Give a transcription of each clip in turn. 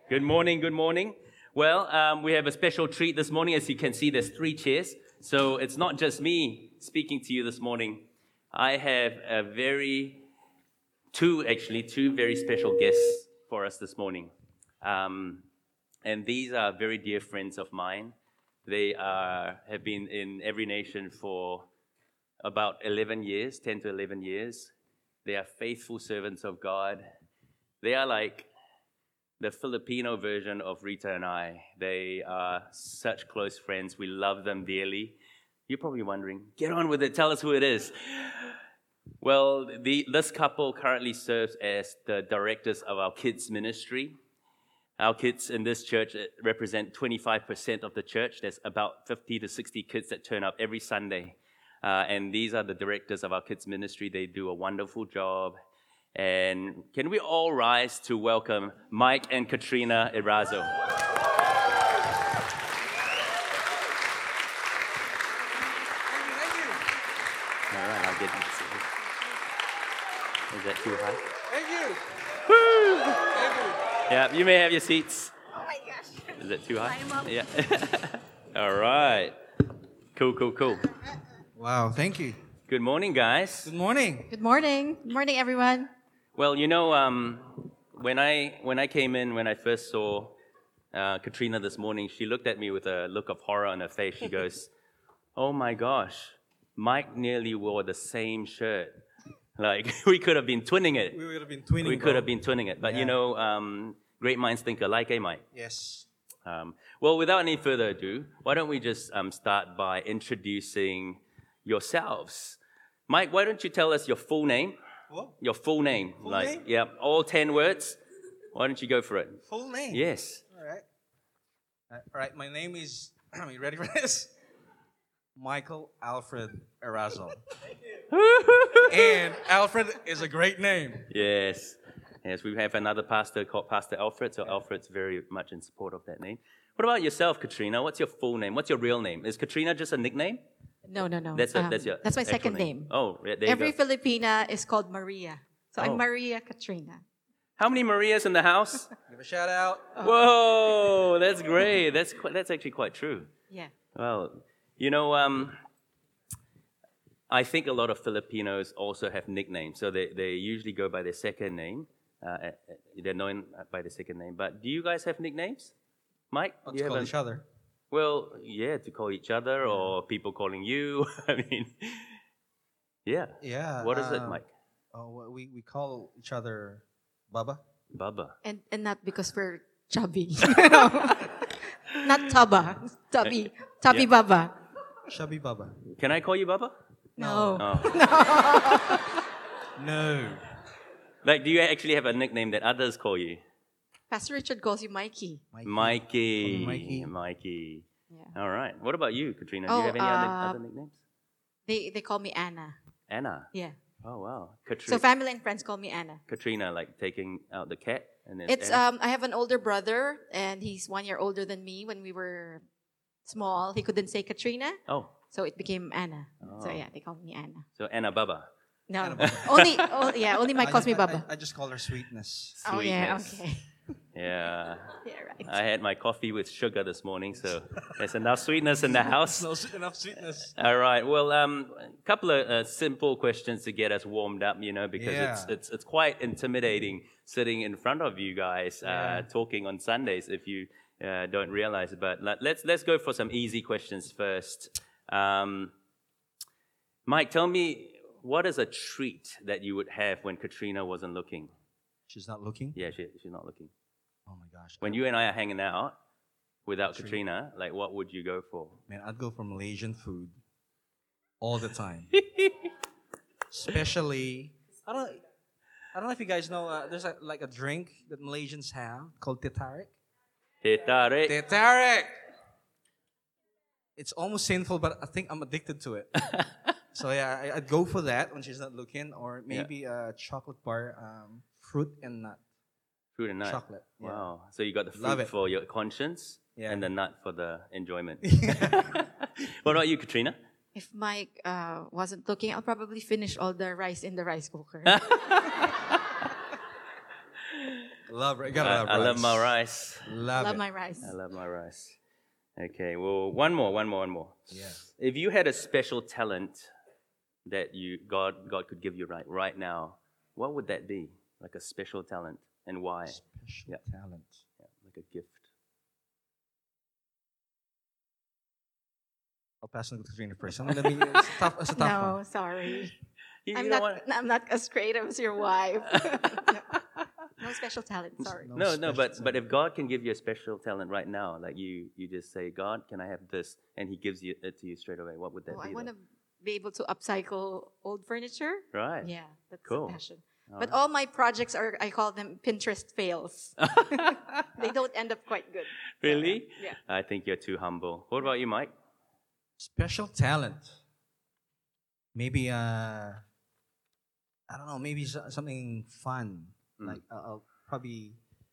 Good morning, good morning. Well, we have a special treat this morning. As you can see, there's 3 chairs. So it's not just me speaking to you this morning. I have two very special guests for us this morning. And these are very dear friends of mine. They have been in Every Nation for about 11 years, 10 to 11 years. They are faithful servants of God. They are like the Filipino version of Rita and I. They are such close friends. We love them dearly. You're probably wondering, get on with it. Tell us who it is. Well, this couple currently serves as the directors of our kids' ministry. Our kids in this church represent 25% of the church. There's about 50 to 60 kids that turn up every Sunday. And these are the directors of our kids' ministry. They do a wonderful job. And can we all rise to welcome Mike and Katrina Erazo? All right, I'll get this. Is that too high? Thank you. Woo! Thank you. Yeah, you may have your seats. Oh my gosh. Is that too high? Climb up. Yeah. All right. Cool. Wow, thank you. Good morning, guys. Good morning. Good morning. Good morning, everyone. Well, you know, when I came in, when I first saw Katrina this morning, she looked at me with a look of horror on her face. She goes, "Oh my gosh, Mike nearly wore the same shirt. Like we could have been twinning it. We would have been twinning. We could have been twinning it. But Yeah. you know, great minds think alike, eh, Mike? Yes. Well, without any further ado, why don't we just start by introducing yourselves? Mike, why don't you tell us your full name? What? Your full name. Full name? Yeah, all 10 words. Why don't you go for it? Full name. Yes. All right. All right. My name is. Are you ready for this? Michael Alfred Erazo. And Alfred is a great name. Yes. Yes, we have another pastor called Pastor Alfred, so Alfred's very much in support of that name. What about yourself, Katrina? What's your full name? What's your real name? Is Katrina just a nickname? No. That's your That's my actual second name. Oh, yeah, there Every you go. Filipina is called Maria. So Oh. I'm Maria Katrina. How many Marias in the house? Give a shout out. Whoa, that's great. That's actually quite true. Yeah. Well, you know, I think a lot of Filipinos also have nicknames. So they usually go by their second name. They're known by their second name. But do you guys have nicknames? Mike? do Let's you have call a- each other. Well, yeah, to call each other or people calling you. I mean, yeah. Yeah. What is it, Mike? Oh, we call each other Baba. Baba. And not because we're chubby. Not Taba. Tubby. Tubby Yeah. Baba. Shabby Baba. Can I call you Baba? No. Oh. No. Like, do you actually have a nickname that others call you? Pastor Richard calls you Mikey. Mikey. Call me Mikey. Mikey. Yeah. All right. What about you, Katrina? Do Oh, you have any other nicknames? They call me Anna. Anna. Yeah. Oh, wow. So family and friends call me Anna. Katrina, like taking out the cat, and then It's Anna? I have an older brother and he's 1 year older than me. When we were small, he couldn't say Katrina, Oh, so it became Anna. So Oh. yeah, they call me Anna. so Anna Baba. No, Anna Baba. only Mike calls me Baba. I just call her Sweetness. Oh yeah, Sweetness. okay. Yeah. Yeah, right. I had my coffee with sugar this morning, so there's enough sweetness in the house. No enough sweetness. All right. Well, a couple of simple questions to get us warmed up, you know, because Yeah. it's quite intimidating sitting in front of you guys Yeah. talking on Sundays if you don't realize it. But let's go for some easy questions first. Mike, tell me, what is a treat that you would have when Katrina wasn't looking? She's not looking. Yeah, she's not looking. Oh my gosh. When you and I are hanging out without Treat. Katrina, like what would you go for? Man, I'd go for Malaysian food all the time. Especially, I don't know if you guys know. There's like a drink that Malaysians have called teh tarik. Teh tarik. Teh tarik. It's almost sinful, but I think I'm addicted to it. So yeah, I'd go for that when she's not looking, or maybe a chocolate bar, fruit and nut. Fruit and nut. Chocolate. Yeah. Wow. So you got the Love fruit it. for your conscience Yeah. and the nut for the enjoyment. What about you, Katrina? If Mike wasn't looking, I'll probably finish all the rice in the rice cooker. Love, you gotta love I rice. love my rice. Love Love it. my rice. I love my rice. Okay, well, one more. Yeah. If you had a special talent that God could give you right now, what would that be? Like a special talent, and why? Special Yeah. talent. Yeah, like a gift. I'll pass on to Katrina first. It's a tough No, one. sorry. You I'm don't not. want- I'm not as creative as your wife. No special talent. Sorry. No, special but if God can give you a special talent right now, like you just say, God, can I have this? And He gives it to you straight away. What would that Oh, be? I want though? to be able to upcycle old furniture. Right. Yeah, that's Cool. a passion. All But right. all my projects are, I call them Pinterest fails. They don't end up quite good. So, Really? Yeah. I think you're too humble. What about you, Mike? Special talent. Maybe I don't know. Maybe something fun. Like I'll probably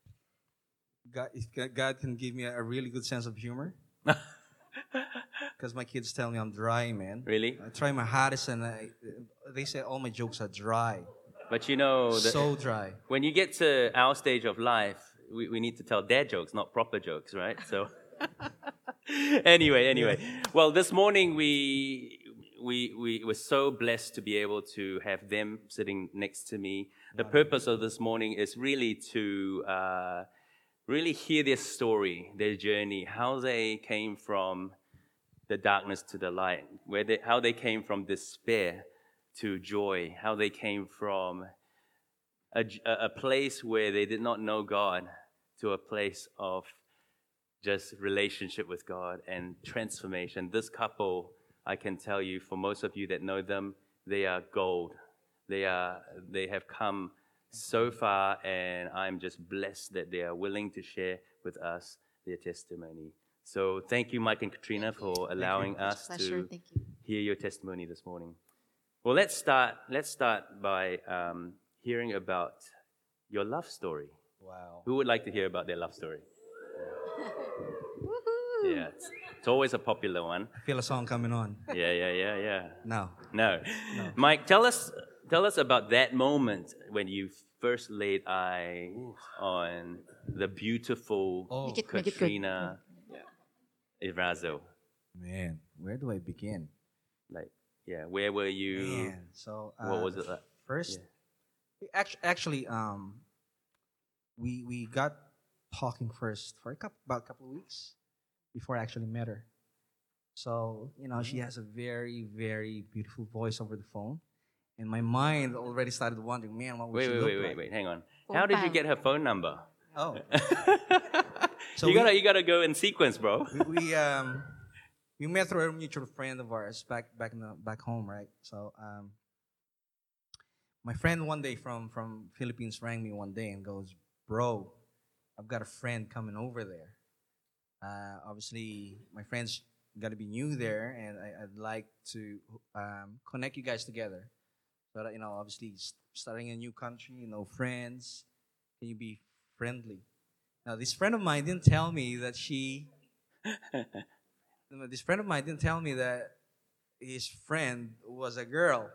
if God can give me a really good sense of humor. Because my kids tell me I'm dry, man. Really? I try my hardest, and they say all my jokes are dry. But you know, So dry. when you get to our stage of life, we need to tell dad jokes, not proper jokes, right? So, anyway. Well, this morning we were so blessed to be able to have them sitting next to me. The purpose of this morning is really to really hear their story, their journey, how they came from the darkness to the light, how they came from despair to joy, how they came from a place where they did not know God to a place of just relationship with God and transformation. This couple, I can tell you, for most of you that know them, they are gold. They have come so far, and I'm just blessed that they are willing to share with us their testimony. So thank you, Mike and Katrina, for allowing us Pleasure. to Thank you. hear your testimony this morning. Well, let's start by hearing about your love story. Wow. Who would like to hear about their love story? Woohoo! Yeah, it's always a popular one. I feel a song coming on. Yeah. No. No. Mike, tell us about that moment when you first laid eyes on the beautiful Oh, Make it good. Katrina Irazo. man, where do I begin? Like, yeah, where were you? Man, so What was it like? First, Yeah. actually, we got talking first for about a couple of weeks before I actually met her. So she has a very, very beautiful voice over the phone, and my mind already started wondering, man, what would she look like? Wait, hang on. Phone How did you bang. get her phone number? Oh, So you gotta go in sequence, bro. we met through a mutual friend of ours back home, right? So my friend one day from Philippines rang me one day and goes, "Bro, I've got a friend coming over there. Obviously, my friend's got to be new there, and I'd like to connect you guys together. So that, obviously, starting a new country, friends. Can you be friendly?" Now, this friend of mine didn't tell me that his friend was a girl.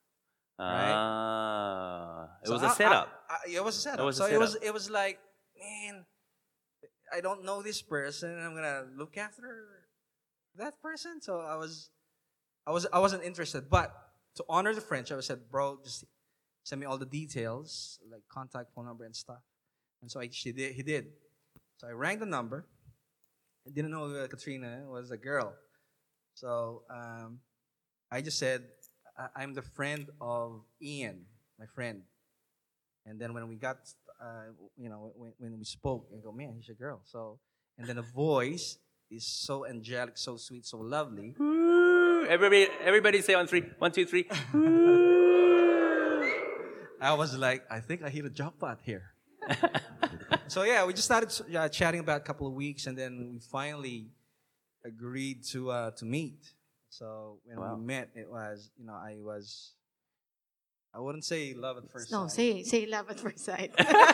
It So was a setup. It was a setup. It was a so setup. it was like, man, I don't know this person, and I'm gonna look after that person. So I wasn't interested. But to honor the friendship, I said, "Bro, just send me all the details, like contact, phone number, and stuff." And so he did. So I rang the number. I didn't know Katrina was a girl. So I just said, "I'm the friend of Ian, my friend." And then when we got, when we spoke, I go, "Man, he's a girl." So, and then the voice is so angelic, so sweet, so lovely. Woo! Everybody say on three. 1, 2, 3. I was like, I think I hit a jackpot here. So yeah, we just started chatting about a couple of weeks, and then we finally agreed to meet. So when Wow. we met, it was, I wouldn't say love at first No, sight. say love at first sight.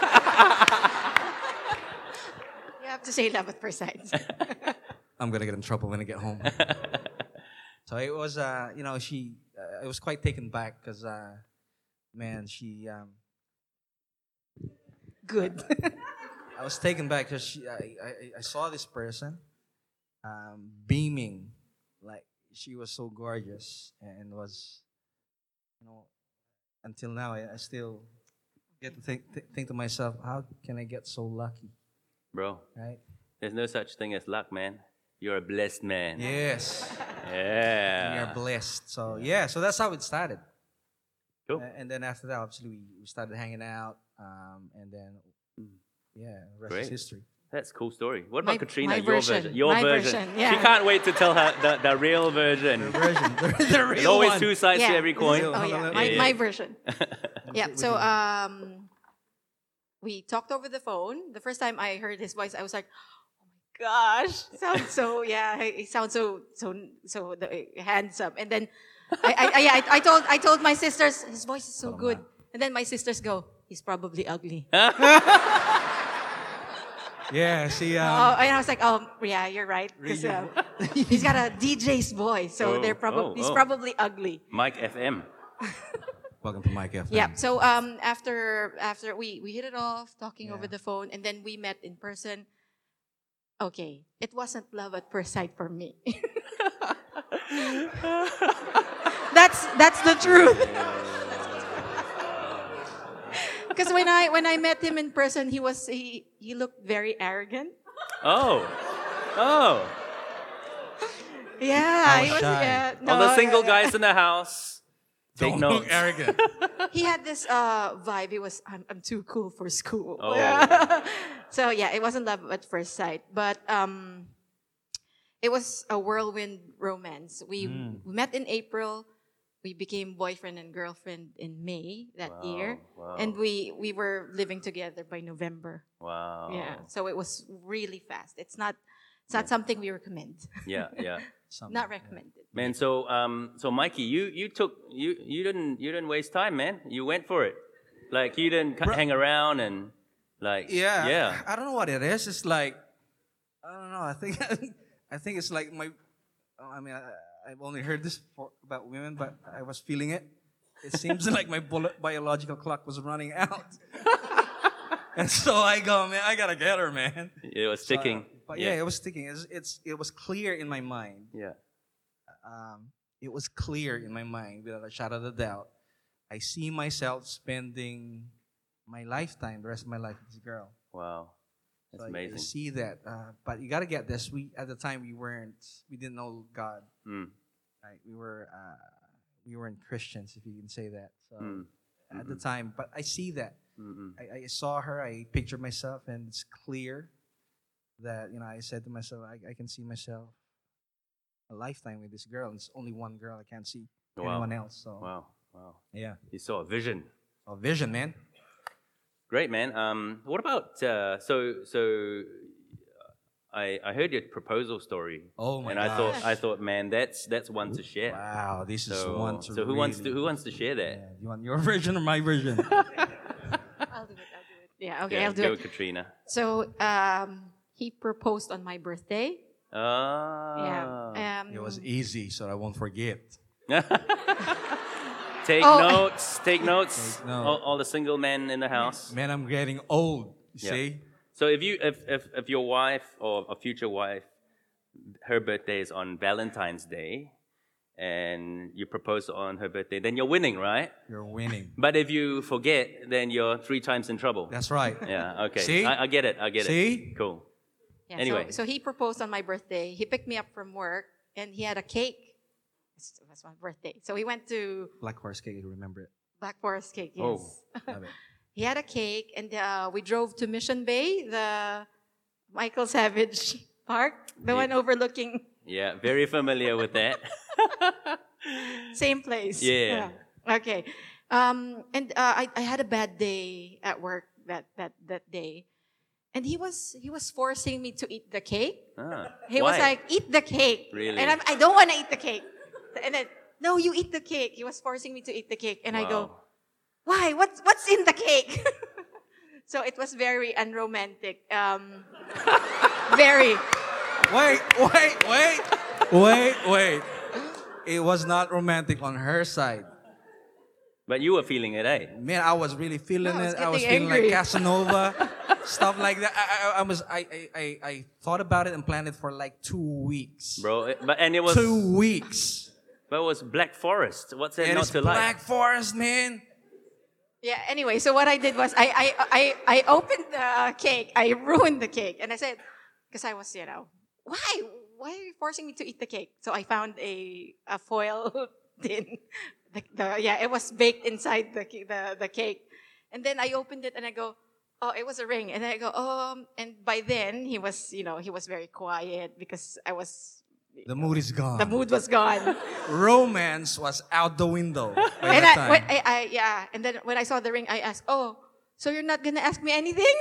You have to say love at first sight. I'm gonna get in trouble when I get home. So it was, she, I was quite taken back because, man, she, Good. I was taken back because I saw this person beaming, like she was so gorgeous and was, you know, until now I still get to think to myself, how can I get so lucky, Bro, right? there's no such thing as luck, man. You're a blessed man. Yes, we Yeah. are blessed. So yeah, so that's how it started. Cool. And then after that, obviously we started hanging out, and then yeah, the rest is Great. history. That's a cool story. What about My- Katrina? my Your version. version. Your My version. version, She yeah. can't wait to tell her the real version. Version, the There's real always one. two sides to Yeah. every coin. Real. Oh yeah, Yeah, my, yeah. my version. Yeah. We So can- we talked over the phone. The first time I heard his voice, I was like, "Oh my gosh, sounds so yeah, he sounds handsome." And then I told my sisters, his voice is so Oh, good. man. And then my sisters go, "He's probably ugly." Yeah, see, And I was like, "Oh yeah, you're right." Because Really? he's got a DJ's voice, so he's oh. probably ugly. Mike FM. welcome to Mike FM. Yeah. So after we hit it off, talking over Yeah. the phone, and then we met in person. Okay, it wasn't love at first sight for me. that's the truth. Because when I met him in person, he looked very arrogant. Oh. Oh. Yeah, he was. shy. Yeah, All the single yeah. guys in the house. Take Don't notes. look arrogant. He had this vibe. He was, I'm too cool for school. Oh. So yeah, it wasn't love at first sight, but it was a whirlwind romance. We met in April. We became boyfriend and girlfriend in May that Wow, year, wow. and we were living together by November. Wow. Yeah, so it was really fast. It's not something we recommend. Yeah, yeah. Not recommended. Man, so Mikey, you didn't waste time, man. You went for it. Like you didn't hang around and like Yeah. I don't know what it is. It's like, I don't know. I think it's like I mean, I've only heard this about women, but I was feeling it. It seems like my biological clock was running out. And so I go, man, I gotta get her, man. It was sticking. But yeah, it was sticking. It was clear in my mind. Yeah. It was clear in my mind without a shadow of a doubt. I see myself spending my lifetime, the rest of my life with this girl. Wow. That's So I amazing. see that, but you gotta get this. At the time we didn't know God. Mm. Right? We weren't Christians, if you can say that. So Mm. at the time, but I see that. Mm-mm. I saw her. I pictured myself, and it's clear that I said to myself, I can see myself a lifetime with this girl. And it's only one girl. I can't see Wow. anyone else. So Wow. Wow. yeah, You saw a vision. a vision, man. Great, man. What about I heard your proposal story. Oh my and gosh. I thought, man, that's one to share. Wow, this is So, one to so who wants really- to share that? Yeah. You want your version or my version? I'll do it. Yeah, okay, Yeah, I'll do go it. Katrina. So he proposed on my birthday. Ah. Yeah. It was easy, so I won't forget. Take Oh. notes. Take notes. Take note. All the single men in the house. Man, I'm getting old. You Yeah. see? So if your wife or a future wife, her birthday is on Valentine's Day, and you propose on her birthday, then you're winning, right? You're winning. But if you forget, then you're 3 times in trouble. That's right. Yeah. Okay. See? I get it. See? Cool. Yeah, Anyway. so he proposed on my birthday. He picked me up from work, and he had a cake. That's my birthday. So we went to Black Forest Cake, I remember it. Black Forest Cake. Yes. Oh. Love it. He had a cake, and we drove to Mission Bay, the Michael Savage Park, the one overlooking Yeah. Very familiar with that. same place. Yeah. Okay. And I had a bad day at work that day, and he was forcing me to eat the cake. Ah, He was why? like, "Eat the cake," Really? and I don't want to eat the cake. And then, no, you eat the cake. He was forcing me to eat the cake, and I go, Wow. "Why? What's in the cake?" So it was very unromantic. Very. Wait. It was not romantic on her side. But you were feeling it, eh? Man, I was really feeling I was it. I was getting feeling like angry. Casanova, stuff like that. I thought about it and planned it for like 2 weeks. Bro, and it was 2 weeks. but it was Black Forest. What's it And not it's to Black like? Forest, man. Yeah, anyway, so what I did was I opened the cake. I ruined the cake. And I said, because I was, why? Why are you forcing me to eat the cake? So I found a foil tin. It was baked inside the cake. And then I opened it and I go, oh, it was a ring. And then I go, and by then he was, he was very quiet because The mood is gone. the mood was gone. Romance was out the window by And that time. and then when I saw the ring, I asked, "Oh, so you're not gonna ask me anything?"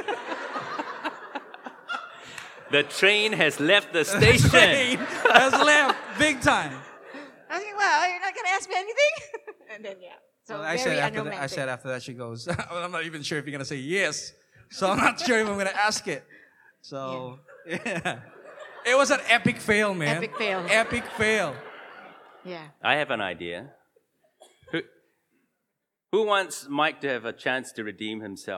The train has left the station. Train has left big time. I was like, "Well, you're not gonna ask me anything?" And then so I very I said after that, she goes, well, I'm not even sure if you're gonna say yes, so I'm not sure if I'm gonna ask it. So yeah, it was an epic fail, man. Epic fail. Epic fail. Yeah. I have an idea. Who wants Mike to have a chance to redeem himself?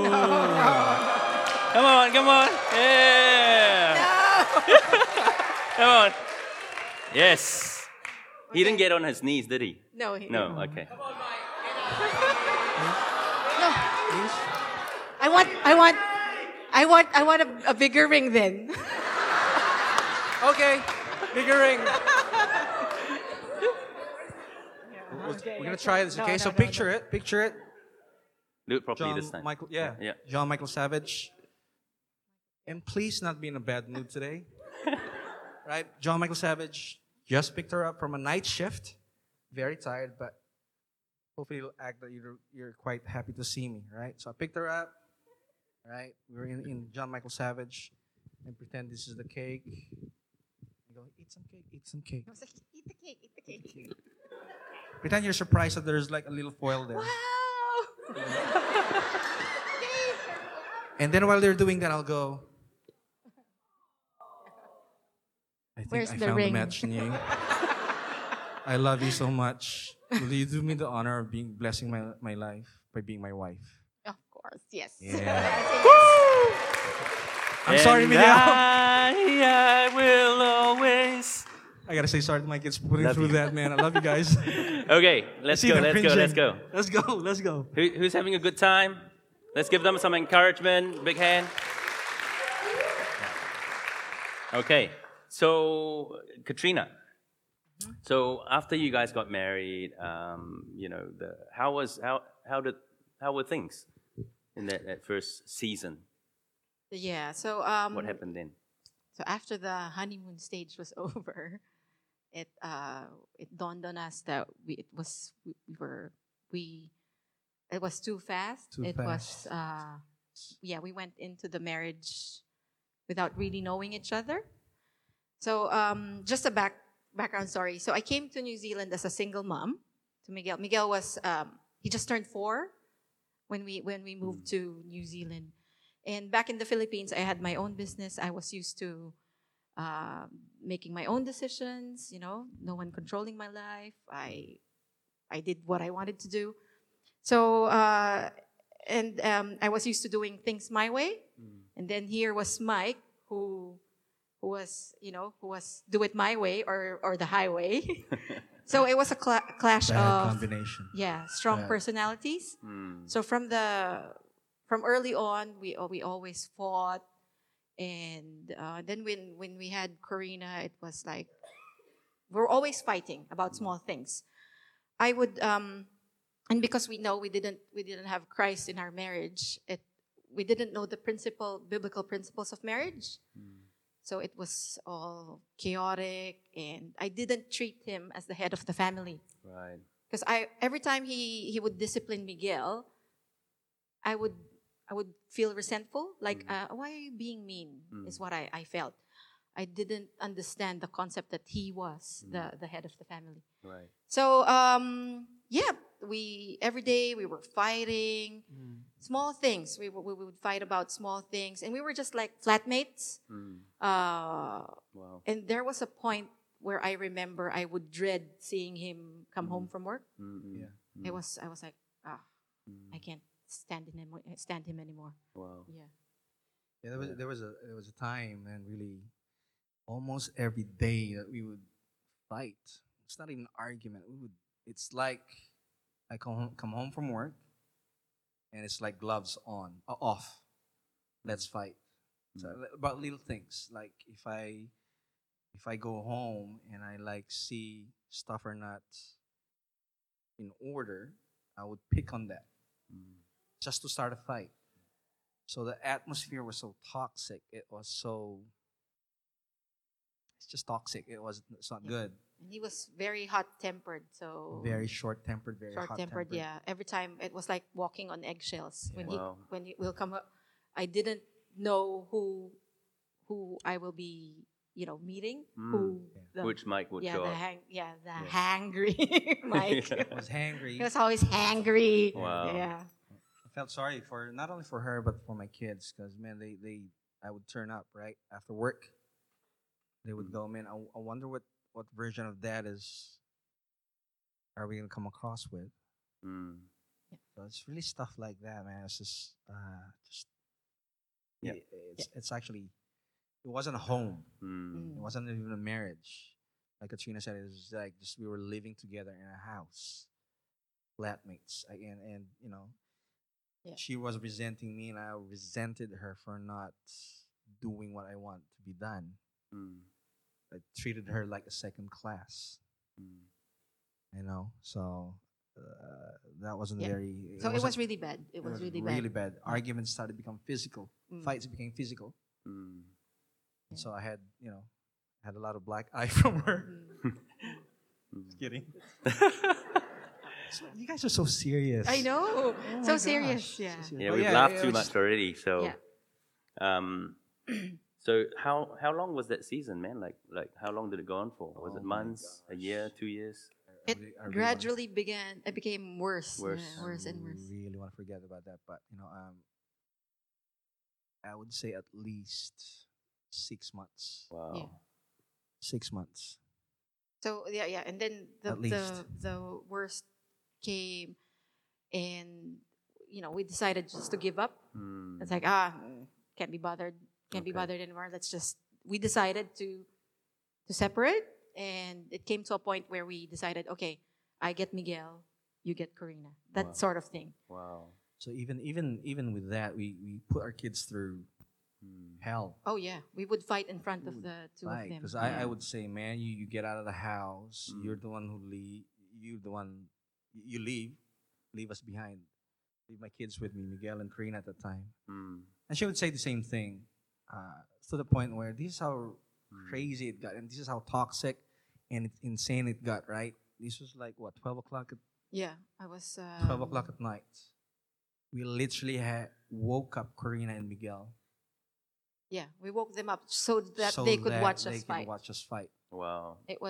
Come on, come on. Yeah. Come on. Yes. He didn't get on his knees, did he? No. No, okay. No. I want a bigger ring then. Okay, bigger ring. We're gonna try this. Okay, so picture it. Picture it. Do it properly this time. Michael, Yeah. John Michael Savage. And please not be in a bad mood today. Right? John Michael Savage just picked her up from a night shift. Very tired, but hopefully it'll act that you're quite happy to see me, right? So I picked her up. Right? We're in John Michael Savage and pretend this is the cake. I go, eat some cake, eat some cake. I was like, eat the cake, eat the cake. Pretend you're surprised that there's like a little foil there. Wow. And then while they're doing that, I'll go. I think Where's I the found ring? the match, Nying. I love you so much. Will you do me the honor of blessing my life by being my wife? Of course, yes. Yeah. Yes. I'm sorry, And Miguel. I will always. I gotta say sorry to my kids for putting Love through you. that, man. I love you guys. Okay, let's See go, them let's go, cringing. let's go. Let's go, let's go. Who's having a good time? Let's give them some encouragement. Big hand. Okay, so Katrina. So after you guys got married, how were things in that first season? Yeah. So What happened then? So after the honeymoon stage was over, it dawned on us that it was too fast. Too it fast. was we went into the marriage without really knowing each other. So just a background story. So I came to New Zealand as a single mom to Miguel. Miguel was he just turned 4 when we moved to New Zealand. And back in the Philippines, I had my own business. I was used to making my own decisions, no one controlling my life. I did what I wanted to do. So, I was used to doing things my way. And then here was Mike, who was do it my way or the highway. So it was a clash Bad of combination. strong Bad. personalities. Hmm. So from early on, we always fought, and then when we had Corina, it was like we're always fighting about small things. I would and because we didn't have Christ in our marriage, we didn't know the biblical principles of marriage. So it was all chaotic, and I didn't treat him as the head of the family. Right. Because every time he would discipline Miguel, I would feel resentful. Like, why are you being mean? Is what I felt. I didn't understand the concept that he was the head of the family. Right. So every day we were fighting, small things. We would fight about small things, and we were just like flatmates. Wow. And there was a point where I remember I would dread seeing him come home from work. Yeah. I was like, ah, I can't stand him anymore. Wow. Yeah. Yeah, there was a time, and really, almost every day that we would fight. It's not even an argument. We would. It's like I come home from work, and it's like gloves off. Let's fight. So, about little things like if I go home and I like see stuff are not in order, I would pick on that just to start a fight. So the atmosphere was so toxic. It's just toxic. It's not Yeah. good. And he was very hot tempered, so Very short tempered, very short hot tempered. tempered. Yeah, every time it was like walking on eggshells when Wow. he will come up. I didn't know who I will be, meeting. Who the Which Mike would yeah show the up. hangry Mike. Yeah. I was hangry. He was always hangry. Wow. Yeah. I felt sorry for not only for her but for my kids because man, they I would turn up right after work. They would go, man. I wonder what version of that are we gonna come across with? Mm. So it's really stuff like that, man. It's just Yeah. it's actually it wasn't a home. Mm. It wasn't even a marriage. Like Katrina said, it was like just we were living together in a house, flatmates, and Yeah. she was resenting me, and I resented her for not doing what I want to be done. Mm. I treated her like a second class, Mm. So that wasn't Yeah. very. So it wasn't- was really bad. It was really bad. really bad. Arguments started to become physical. Mm. Fights became physical. Mm. Yeah. So I had a lot of black eye from her. Mm. Just kidding. You guys are so serious. I know. Oh my So gosh. serious. So Yeah. serious. Yeah, But we've yeah, laughed it too was much already. So, Yeah. um, so how long was that season, man? Like how long did it go on for? Was it Oh my months, a year, 2 years? It I really gradually it became worse. Worse. Yeah, worse and wanna, worse. really want to forget about that, but I would say at least 6 months. Wow. Yeah. 6 months. So yeah, and then At least. the worst came, and we decided just to give up. Mm. It's like can't be bothered, can't be Okay. bothered anymore. We decided to separate, and it came to a point where we decided, okay, I get Miguel, you get Karina, that Wow. sort of thing. Wow. So even with that, we put our kids through Mm. hell. Oh yeah, we would fight in front of the two of them. Because I would say, man, you get out of the house. Mm. You're the one who leave. You're the one. You leave us behind. Leave my kids with me, Miguel and Karina at the time. Mm. And she would say the same thing, to the point where this is how crazy it got, and this is how toxic and insane it got. Right? This was like what 12 o'clock. Yeah, I was 12 o'clock at night. We literally woke up Karina and Miguel Yeah, we woke them up so that so they could that watch they us could fight. watch us fight. Wow. It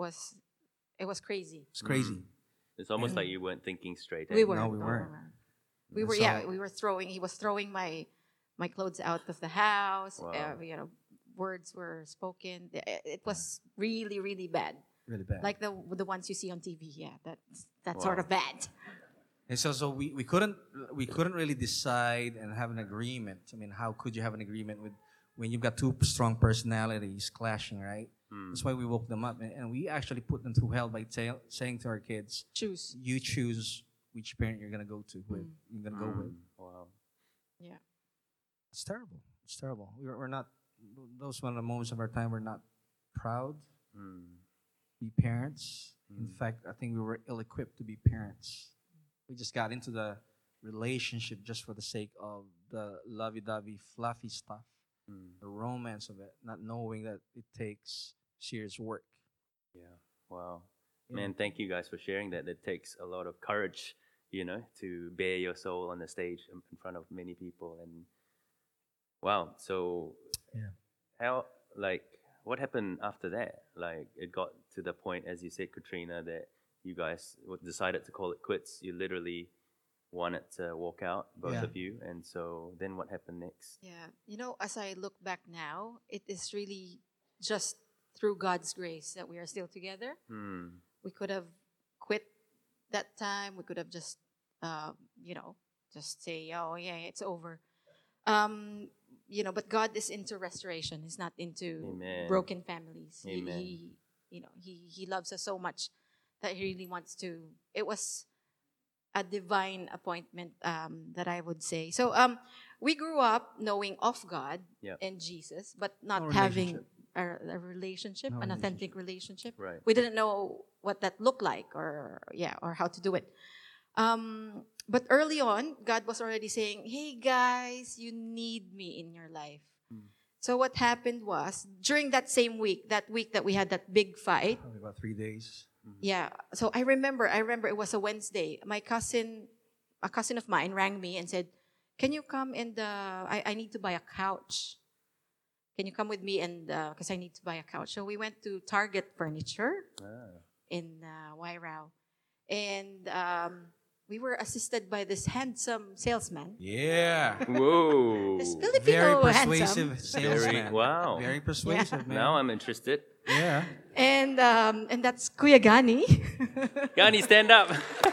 was crazy. It's crazy. It's almost like you weren't thinking straight. We eh? were. No, we weren't. We were. So- Yeah, we were throwing. He was throwing my clothes out of the house. Wow. Words were spoken. It was really, really bad. Really bad. Like the ones you see on TV. Yeah, that's sort Wow. of bad. And so we couldn't really decide and have an agreement. I mean, how could you have an agreement when you've got two strong personalities clashing, right? That's why we woke them up, and we actually put them through hell by saying to our kids, Choose. "You choose which parent you're gonna go to with. You're gonna go with." Wow. Yeah. It's terrible. It's terrible. We're not. Those one of the moments of our time. We're not proud Mm. to be parents. In fact, I think we were ill-equipped to be parents. We just got into the relationship just for the sake of the lovey-dovey, fluffy stuff, the romance of it, not knowing that it takes serious work. Yeah. Wow. Yeah. Man, thank you guys for sharing that. It takes a lot of courage, to bare your soul on the stage in front of many people. And wow. So, Yeah. what happened after that? Like, it got to the point, as you said, Katrina, that you guys decided to call it quits. You literally wanted to walk out, both Yeah. of you. And so, then what happened next? Yeah. As I look back now, it is really just through God's grace that we are still together. Hmm. We could have quit that time. We could have just, you know, just say, oh yeah, it's over. You know, but God is into restoration. He's not into Amen. broken families. Amen. You know, he loves us so much that he really wants to. It was a divine appointment, that I would say. So we grew up knowing of God Yep. and Jesus, but not No having relationship. a relationship, No an relationship. authentic relationship. Right. We didn't know what that looked like, or how to do it. But early on, God was already saying, "Hey guys, you need me in your life." So what happened was, during that same week, that we had that big fight. Probably about 3 days. Yeah. So I remember it was a Wednesday. A cousin of mine rang me and said, "Can you come and I need to buy a couch. Can you come with me and because I need to buy a couch." So we went to Target Furniture in Wairau, and we were assisted by this handsome salesman. Yeah. Whoa. This Very Filipino persuasive handsome. salesman. wow. Very persuasive, man. Now I'm interested. Yeah. And that's Kuya Gani. Gani, stand up.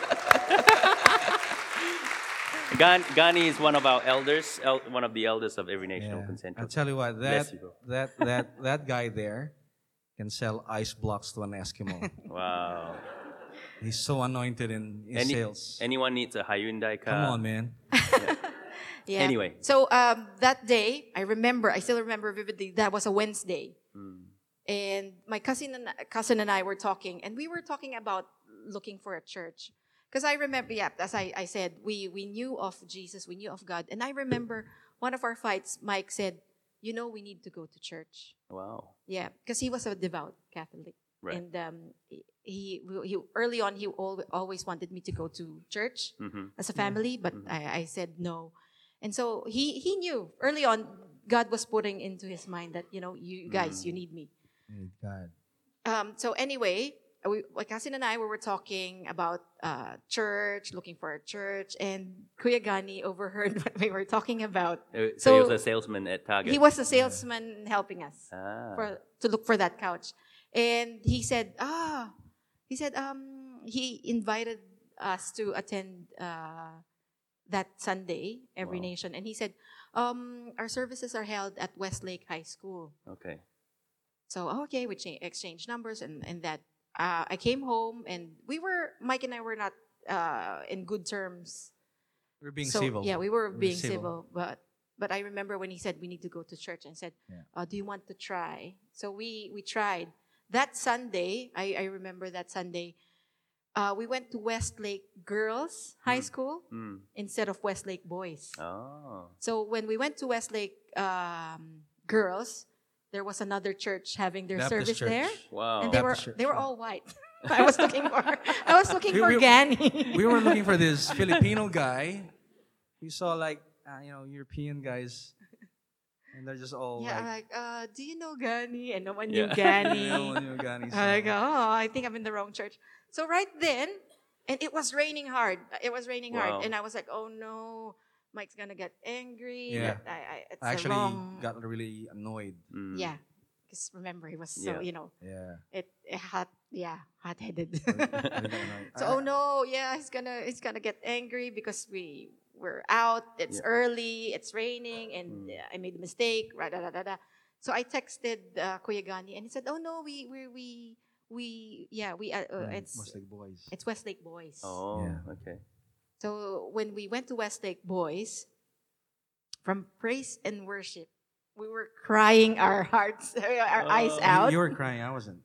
Gani is one of our elders, one of the elders of Every Nation Open I'll Central. tell you what, Bless you, bro. that guy there can sell ice blocks to an Eskimo. Wow. He's so anointed in sales. Anyone needs a Hyundai car? Come on, man. Yeah. Anyway. So that day, I still remember vividly, that was a Wednesday. And my cousin and I were talking, and we were talking about looking for a church. Because I remember, as I said, we knew of Jesus, we knew of God. And I remember one of our fights, Mike said, "You know, we need to go to church." Wow. Yeah, because he was a devout Catholic. Right. And he early on, he always wanted me to go to church as a family, but I said no. And so he knew early on, God was putting into his mind that, you know, you guys, you need me. God. So anyway, my cousin and I, we were talking about church, looking for a church, and Kuya Gani overheard what we were talking about. So he was a salesman at Target. He was a salesman helping us Ah. to look for that couch. And he said, he invited us to attend that Sunday, Every Wow. Nation. And he said, our services are held at Westlake High School. Okay. So, okay, we exchanged numbers and that. I came home and Mike and I were not in good terms. We're being So, civil. yeah, we were We're being civil. civil. But I remember when he said we need to go to church and said, do you want to try? So we tried. That Sunday, I remember that Sunday, we went to Westlake Girls High School instead of Westlake Boys. Oh. So when we went to Westlake Girls, there was another church having their Baptist service church. there, Wow. and Baptist church, they were yeah. all white. I was looking for We- Gani. We were looking for this Filipino guy. We saw like European guys, and they're just all Yeah, I'm like, like, do you know Gani? And no one Yeah. knew Gani. no one knew Gani, so- I go, I think I'm in the wrong church. So right then, and it was raining hard. It was raining Wow. hard, and I was like, oh no, Mike's gonna get angry. Yeah. It's I the actually wrong. got really annoyed. Yeah, because remember he was so Yeah. Yeah. hot-headed. I got annoyed. So oh no, yeah, he's gonna get angry because we're out. It's Yeah. early. It's raining, and I made a mistake. Da, da, da, da. So I texted Kuya Gani, and he said, "Oh no, Westlake Boys. it's Westlake Boys." Oh. Yeah. Okay. So when we went to Westlake Boys, from praise and worship, we were crying our hearts, our eyes out. You were crying. I wasn't.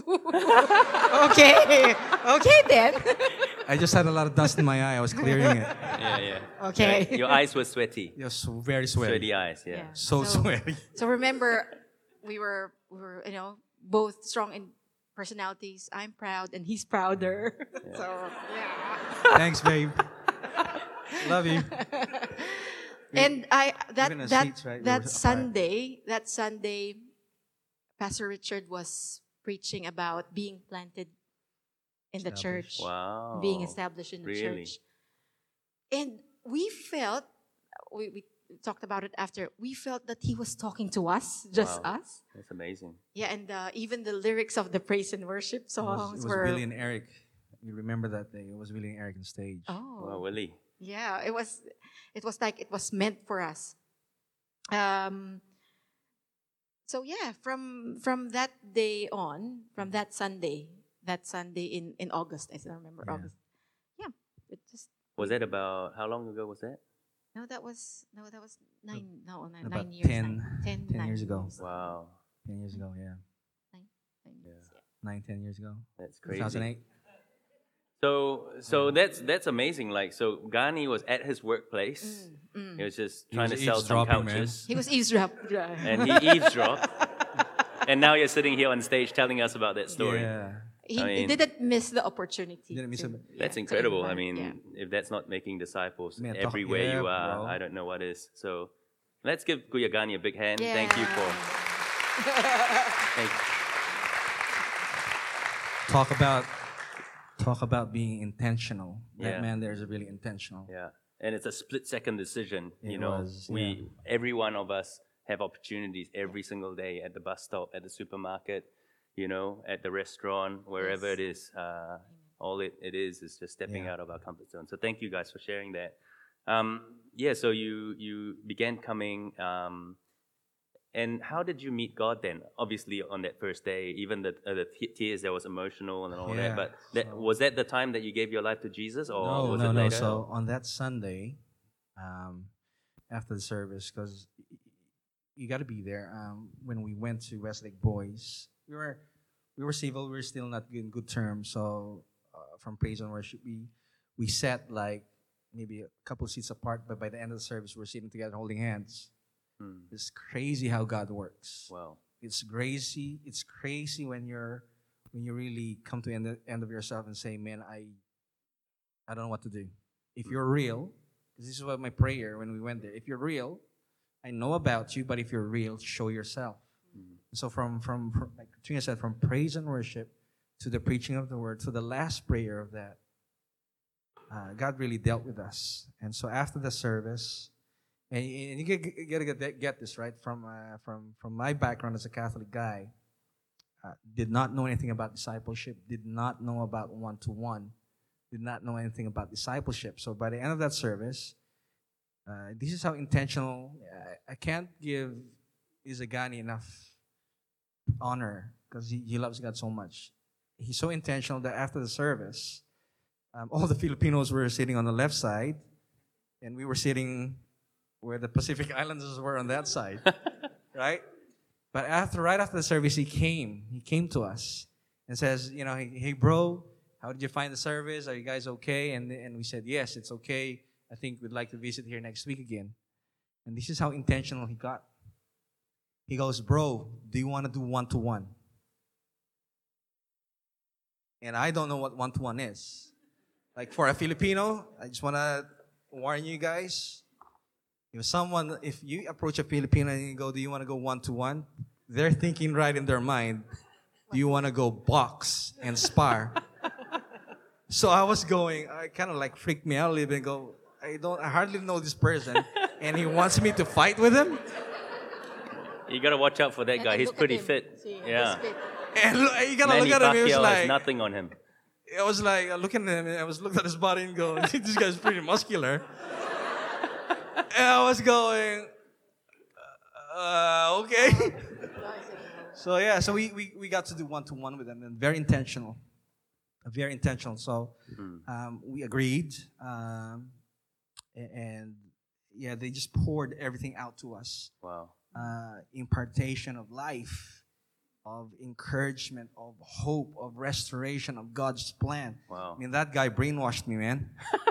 Okay, okay then. I just had a lot of dust in my eye. I was clearing it. Yeah. Okay. Your eyes were sweaty. It was very sweaty. Sweaty eyes. Yeah. Yeah. So sweaty. So remember, we were both strong in personalities. I'm proud and he's prouder. So yeah. Thanks, babe. Love you. And Even the seats, right? We were that Sunday, Pastor Richard was preaching about being planted in the church, Wow. being established in the Really? church. And we felt, we talked about it after, we felt that he was talking to us, just Wow. us. That's amazing. Yeah, and even the lyrics of the praise and worship It songs was were Billy and Eric. we remember that day. It was really an arrogant stage. Oh. Wow, Willie. Yeah, it was like it was meant for us. Um so yeah, from that day on, from that Sunday in August, I still remember Yeah. August. Yeah. It just Was that about, how long ago was that? that was About 9 years. 10 years ago. Years. Wow, 10 years ago, yeah. 9 years, yeah. 9, 10 years ago. that's crazy. 2008. So that's amazing. Like, so Ghani was at his workplace. He was just trying to was sell some eavesdropping, man. couches, He was eavesdropping. and he eavesdropped. And now you're sitting here on stage telling us about that story. Yeah. He I mean- didn't miss the opportunity. Didn't miss to- it. That's to incredible. I invite, mean, yeah. if that's not making disciples Man, everywhere yeah, you are, bro. I don't know what is. So let's give Kuya Ghani a big hand. Yeah. Thank you for. Thank Talk about being intentional. Yeah. That man there is really intentional. Yeah, and it's a split-second decision. It You know, was, every one of us have opportunities every single day at the bus stop, at the supermarket, you know, at the restaurant, wherever Yes. it is. All it is just stepping Yeah. out of our comfort zone. So thank you guys for sharing that. So you began coming. And how did you meet God then? Obviously, on that first day, even the tears, that was emotional and all that. Yeah, But so- was that the time that you gave your life to Jesus, or No, was no, it no. later? So on that Sunday, after the service, because you got to be there. When we went to Westlake Boys, we were civil. We were still not in good terms. So from praise and worship, we sat like maybe a couple seats apart. But by the end of the service, we're sitting together, holding hands. It's crazy how God works. Wow. It's crazy. It's crazy when you really come to the end of yourself and say, "Man, I don't know what to do." If you're real, this is what my prayer when we went there. If you're real, I know about you, but if you're real, show yourself. So from like Katrina said, from praise and worship to the preaching of the word to the last prayer of that, God really dealt with us. And so after the service. And you gotta get this right from my background as a Catholic guy. Did not know anything about discipleship. Did not know about one-to-one. Did not know anything about discipleship. So by the end of that service, this is how intentional. I can't give Izagani enough honor because he loves God so much. He's so intentional that after the service, all the Filipinos were sitting on the left side, and we were sitting where the Pacific Islanders were on that side, right? But right after the service, he came to us and says, you know, hey bro, how did you find the service? Are you guys okay? And we said, yes, it's okay. I think we'd like to visit here next week again. And this is how intentional he got. He goes, bro, do you want to do one-to-one? And I don't know what one-to-one is. Like for a Filipino, I just want to warn you guys, if you approach a Filipino and you go, do you want to go one-to-one? They're thinking right in their mind, do you want to go box and spar? So I kind of like freaked me out a little bit and go, I hardly know this person and he wants me to fight with him? You gotta watch out for that guy. And He's look at pretty him. fit. See, Yeah. he's fit. And you gotta Manny look at him, he was Pacquiao has like, nothing on him. I was like looking at him and I was looking at his body and going, this guy's pretty muscular. And I was going, okay. So yeah, so we got to do one-to-one with them and very intentional. Very intentional. So we agreed. And yeah, they just poured everything out to us. Wow. Impartation of life, of encouragement, of hope, of restoration, of God's plan. Wow. I mean, that guy brainwashed me, man.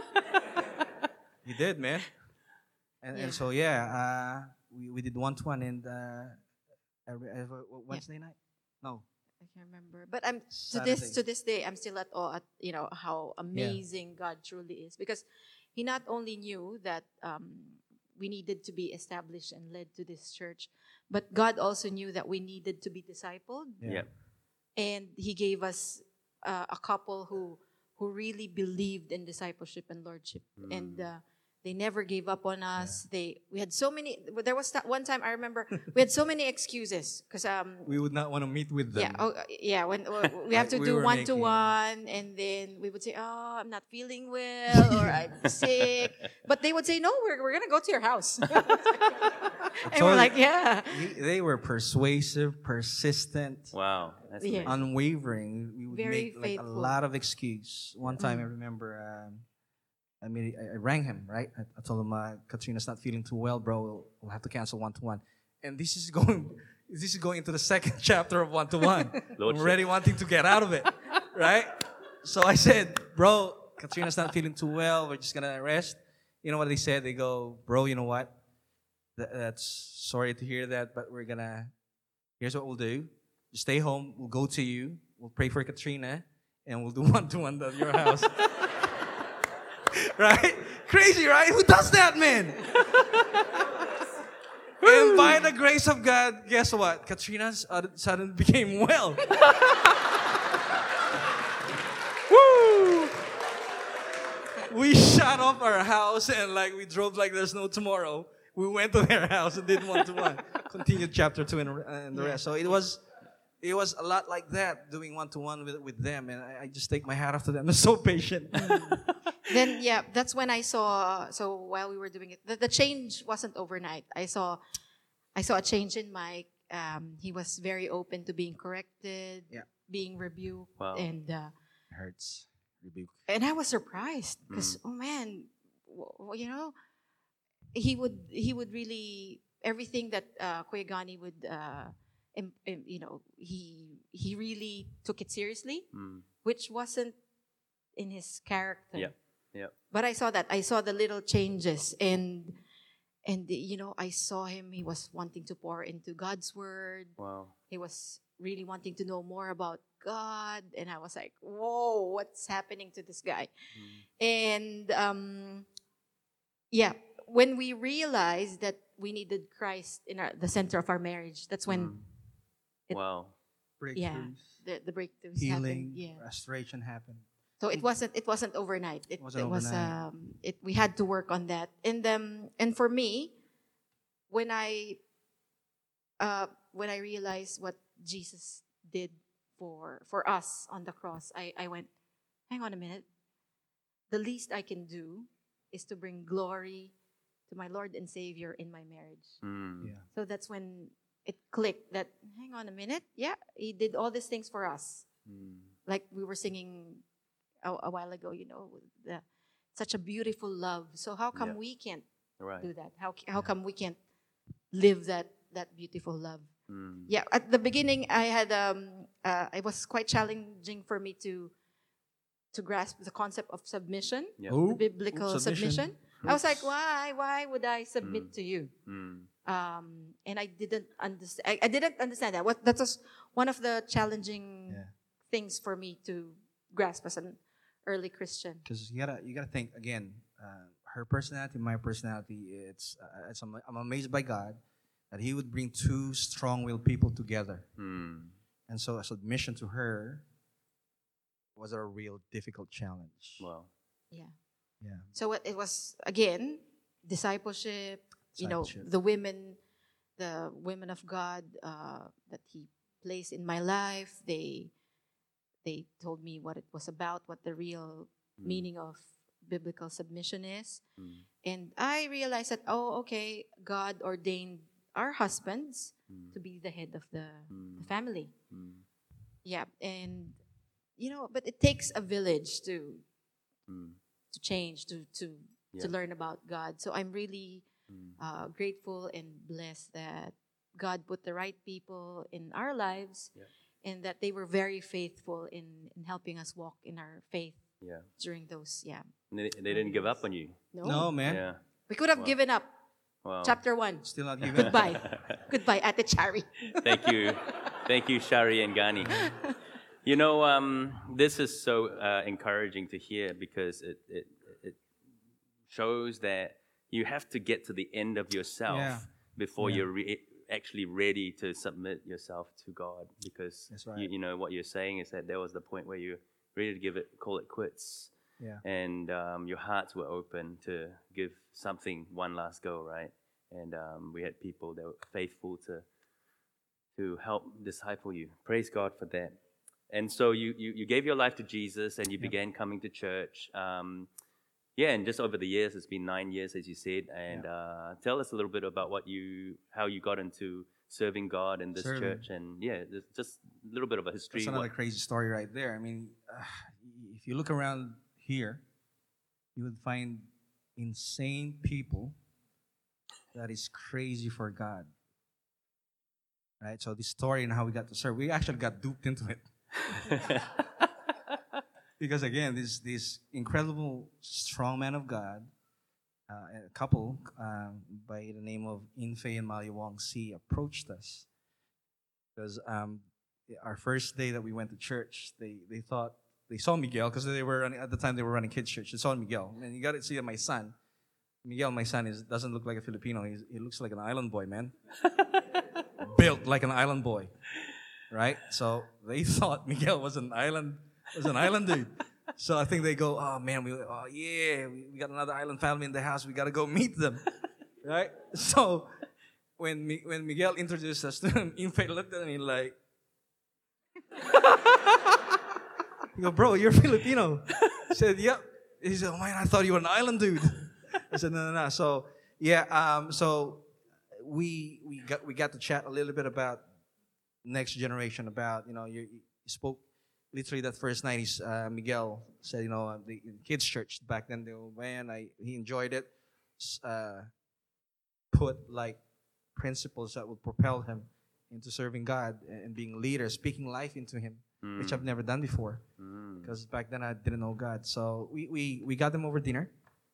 He did, man. And so, yeah, we did one-to-one and Wednesday night? No. I can't remember, but I'm Saturday. to this day I'm still at awe at how amazing God truly is, because He not only knew that we needed to be established and led to this church, but God also knew that we needed to be discipled, Yeah. and He gave us a couple who really believed in discipleship and lordship, and They never gave up on us. We had so many. There was that one time I remember we had so many excuses because We would not want to meet with them. yeah, yeah. When we have Like to we do were one to one, and then we would say, "Oh, I'm not feeling well," or "I'm sick," but they would say, "No, we're gonna go to your house," and told we're you. like, "Yeah, They were persuasive, persistent, Wow. That's Yeah. amazing. unwavering. We would Very make like a faithful. lot of excuse. One time I remember, I rang him, right? I told him, Katrina's not feeling too well, bro. We'll have to cancel one-to-one. And this is going into the second chapter of one-to-one. I'm Lordship. already wanting to get out of it, right? So I said, bro, Katrina's not feeling too well. We're just gonna rest. You know what they said? They go, bro, you know what? That's sorry to hear that, but here's what we'll do. You stay home. We'll go to you. We'll pray for Katrina, and we'll do one-to-one at your house. Right? Crazy, right? Who does that, man? And by the grace of God, guess what? Katrina suddenly became well. Woo! We shut off our house and we drove like there's no tomorrow. We went to their house and did one-to-one. Continued chapter 2 and the rest. So it was a lot like that, doing one-to-one with them. And I just take my hat off to them. They're so patient. Then yeah, that's when I saw. So while we were doing it, the change wasn't overnight. I saw a change in Mike. He was very open to being corrected, Yeah. being rebuked, Wow. and Hurts. Rebuke. I was surprised because oh man, he would really everything that Kuya Gani would he really took it seriously, which wasn't in his character. Yeah. Yeah. But I saw that. I saw the little changes and I saw him. He was wanting to pour into God's word. Wow. He was really wanting to know more about God. And I was like, whoa, what's happening to this guy? And when we realized that we needed Christ in the center of our marriage, that's when Wow. Breakthroughs. the breakthroughs Healing. happened. Yeah. Restoration happened. So it wasn't overnight. It Wasn't was overnight. we had to work on that. And for me, when I realized what Jesus did for us on the cross, I went, hang on a minute. The least I can do is to bring glory to my Lord and Savior in my marriage. Yeah. So that's when it clicked that, hang on a minute. Yeah, he did all these things for us. Like we were singing a while ago, such a beautiful love. So how come Yeah. we can't Right. do that? How come we can't live that beautiful love? Mm. Yeah, at the beginning, I had it was quite challenging for me to grasp the concept of submission, Yeah. Oh, the biblical submission. I was like, Oops. why would I submit to you? Mm. And I didn't understand. I didn't understand that. That was one of the challenging Yeah. things for me to grasp as an early Christian. Because you gotta think again. Her personality, my personality. I'm amazed by God that He would bring two strong-willed people together, Mm. and so a submission to her was a real difficult challenge. Wow. Yeah. Yeah. So it was again discipleship. Discipleship. The women of God that He placed in my life. They told me what it was about, what the real meaning of biblical submission is, and I realized that okay, God ordained our husbands to be the head of the family. Yeah, and but it takes a village to change, to learn about God. So I'm really grateful and blessed that God put the right people in our lives, and that they were very faithful in helping us walk in our faith Yeah. during those. Yeah, And they didn't give up on you. No, man. Yeah. we could have Wow. given up. Wow. Chapter 1. Still not giving. Goodbye. Goodbye, Ate Chari. Thank you. Thank you, Shari and Gani. This is so encouraging to hear because it shows that you have to get to the end of yourself Yeah. before Yeah. you're actually ready to submit yourself to God. Because That's right. what you're saying is that there was the point where you're ready to call it quits. Yeah. and your hearts were open to give something one last go, right? And we had people that were faithful to help disciple you. Praise God for that. And so you gave your life to Jesus, and you began coming to church. And just over the years, it's been 9 years, as you said. And tell us a little bit about how you got into serving God in this Serving. church, and just a little bit of a history. That's another crazy story right there. I mean, if you look around here, you would find insane people that is crazy for God. Right? So the story and how we got to serve, we actually got duped into it. Because again, this incredible strong man of God, a couple by the name of Infe and Mali Wong Si approached us. Because our first day that we went to church, they thought they saw Miguel, because at the time they were running kids church. They saw Miguel, and you got to see that my son, Miguel, my son doesn't look like a Filipino. He looks like an island boy, man. Built like an island boy, right? So they thought Miguel was an island dude. So I think they go, oh man, we got another island family in the house. We got to go meet them, right? So when Miguel introduced us to him, Infe looked at me like, he go, bro, you're Filipino. I said, yep. He said, oh man, I thought you were an island dude. I said, no. So so we got to chat a little bit about next generation. About you spoke literally that first night. Miguel said the kids church back then. He enjoyed it. Put like principles that would propel him into serving God and being a leader, speaking life into him, which I've never done before. Because back then I didn't know God. So we got them over dinner.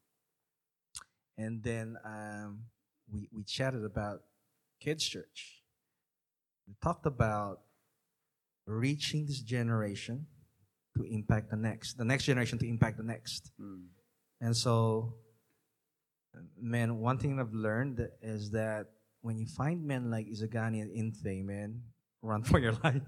And then we chatted about kids' church. We talked about reaching this generation to impact the next generation to impact the next. And so, man, one thing I've learned is that when you find men like Izagani and Infe, man, run for your life.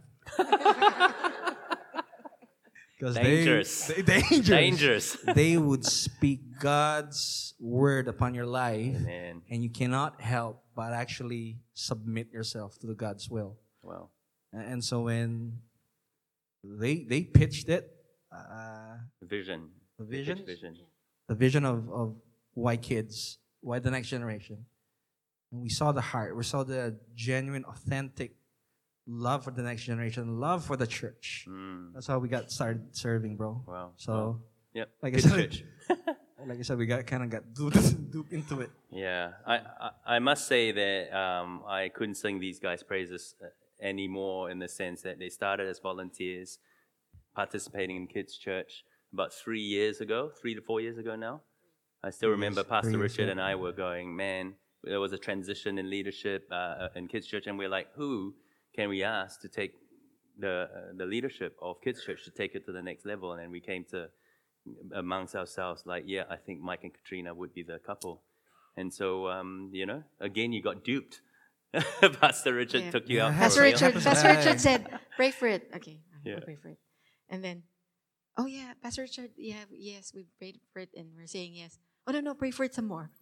Because dangerous. Dangerous. They would speak God's word upon your life, Amen. And you cannot help but actually submit yourself to the God's will. Wow. And so when they pitched it, Vision. the vision, Vision. the vision of why kids, why the next generation, and we saw the heart, we saw the genuine, authentic love for the next generation, love for the church. That's how we got started serving, bro. Wow. So, Yep. like Good I said, church. like I said, we got duped into it. Yeah, I must say that I couldn't sing these guys' praises anymore, in the sense that they started as volunteers, participating in kids' church about 3 to 4 years ago now. I still remember Pastor Richard and I were going, man, there was a transition in leadership in kids' church, and we're like, who can we ask to take the leadership of kids' church, to take it to the next level? And then we came to amongst ourselves, like, yeah, I think Mike and Katrina would be the couple. And so, again, you got duped. Pastor Richard took you out. Pastor Richard said, pray for it. Okay, Yeah. I'll pray for it. And then, oh yeah, Pastor Richard, yes, we prayed for it and we're saying yes. Oh no, pray for it some more.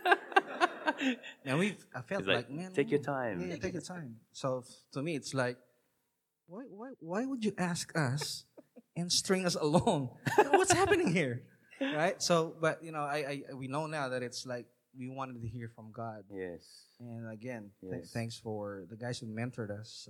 And I felt He's like, man, take your time. Yeah, take your time. So to me, it's like, why would you ask us and string us along? What's happening here, right? So, but we know now that it's like we wanted to hear from God. Yes. And again, Yes. thanks for the guys who mentored us.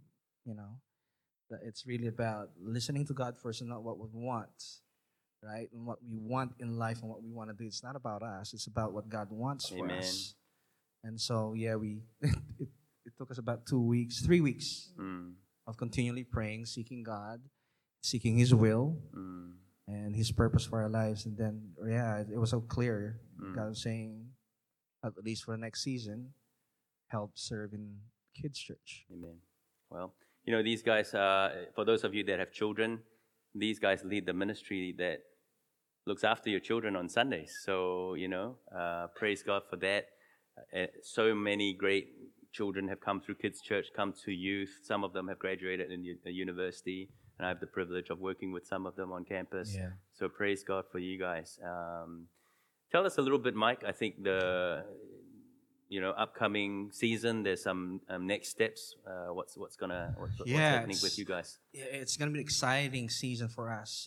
That it's really about listening to God first and not what we want, right? And what we want in life and what we want to do. It's not about us. It's about what God wants for Amen. us. And so, yeah, it took us about 3 weeks of continually praying, seeking God, seeking His will and His purpose for our lives. And then, it was so clear. God was saying, at least for the next season, help serve in kids' church. Amen. Well, these guys, for those of you that have children, these guys lead the ministry that looks after your children on Sundays. So, praise God for that. So many great children have come through kids' church, come to youth. Some of them have graduated in the university, and I have the privilege of working with some of them on campus. Yeah. So praise God for you guys. Tell us a little bit, Mike. I think the upcoming season, there's some next steps. What's happening with you guys? It's gonna be an exciting season for us.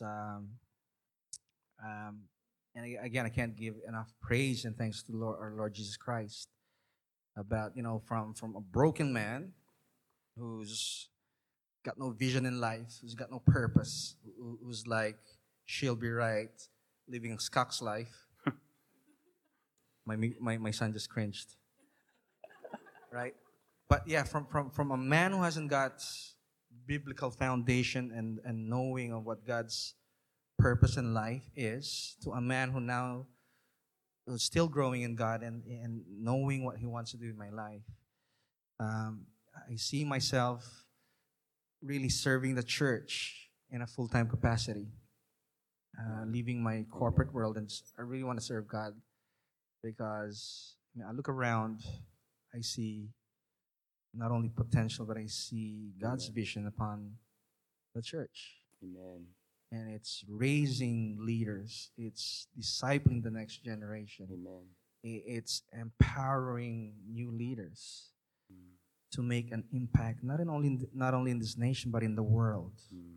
And again, I can't give enough praise and thanks to our Lord Jesus Christ about from a broken man who's got no vision in life, who's got no purpose, who's like she'll be right, living a scuck's life. My son just cringed. Right? But yeah, from a man who hasn't got biblical foundation and knowing of what God's purpose in life is, to a man who now is still growing in God and knowing what he wants to do in my life. I see myself really serving the church in a full-time capacity, leaving my corporate world, and I really want to serve God because I look around, I see not only potential, but I see God's vision upon the church. Amen. And it's raising leaders. It's discipling the next generation. Amen. It's empowering new leaders to make an impact, not only in this nation, but in the world.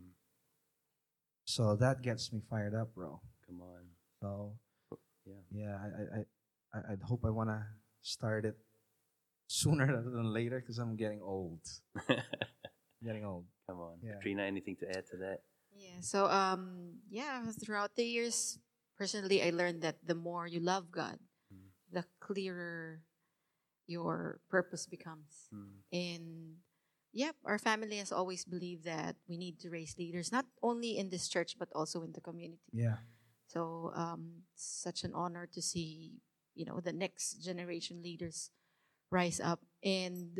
So that gets me fired up, bro. Come on. So, yeah, I hope I want to start it sooner rather than later because I'm getting old. Getting old. Come on. Yeah. Katrina, anything to add to that? Yeah. So throughout the years, personally, I learned that the more you love God, the clearer your purpose becomes. And our family has always believed that we need to raise leaders, not only in this church but also in the community. Yeah. So such an honor to see the next generation leaders rise up. And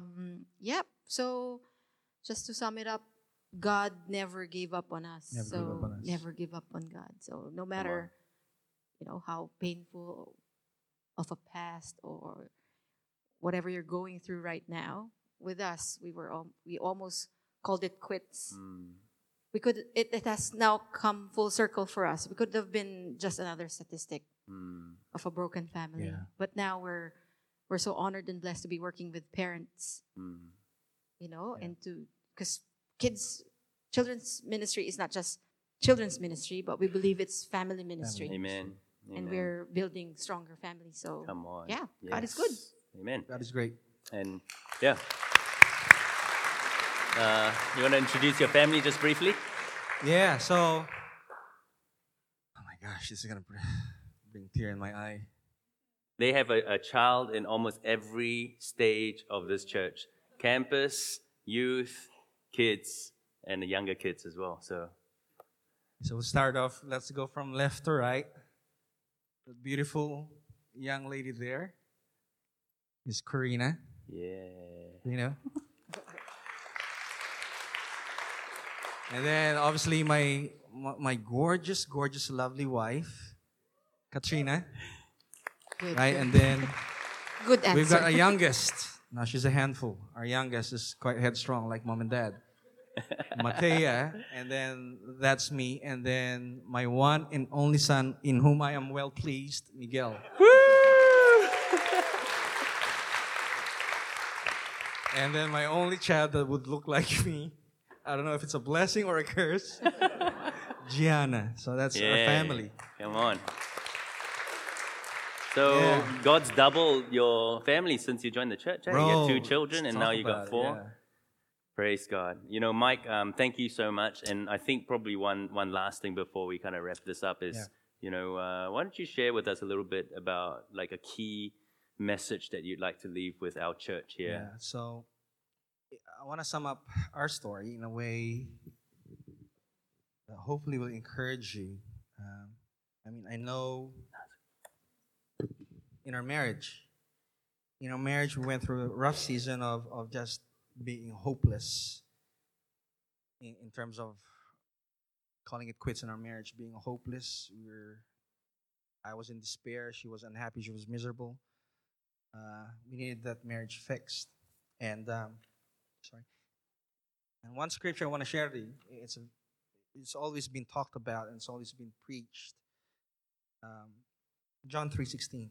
so just to sum it up, God never gave up on us. Never give up on God. So no matter how painful of a past or whatever you're going through right now, with us we almost called it quits. It has now come full circle for us. We could have been just another statistic of a broken family. Yeah. But now we're so honored and blessed to be working with parents. And because children's ministry is not just children's ministry, but we believe it's family ministry. Amen. And we're building stronger families. So come on. Yeah, God is good. Amen. God is great. And you want to introduce your family just briefly? Yeah, so, oh my gosh, this is going to bring a tear in my eye. They have a child in almost every stage of this church. Campus, youth, kids, and the younger kids as well. So we'll start off, let's go from left to right. The beautiful young lady there is Karina. Yeah. And then obviously my gorgeous, lovely wife, Katrina. Good, right? good. And then Good answer. we've got our youngest. Now she's a handful. Our youngest is quite headstrong, like mom and dad. Matea, and then that's me, and then my one and only son, in whom I am well pleased, Miguel. And then my only child that would look like me, I don't know if it's a blessing or a curse, Gianna. So that's our family. Come on. So God's doubled your family since you joined the church. Eh? Bro, you got 2 children, and now you got about 4. it, yeah. Praise God. Mike, thank you so much. And I think probably one last thing before we kind of wrap this up is, why don't you share with us a little bit about like a key message that you'd like to leave with our church here? Yeah, so I want to sum up our story in a way that hopefully will encourage you. I know in our marriage we went through a rough season of just being hopeless in terms of calling it quits in our marriage, being hopeless. I was in despair, she was unhappy, she was miserable. We needed that marriage fixed. And sorry. And one scripture I want to share with you. It's always been talked about and it's always been preached. John 3:16.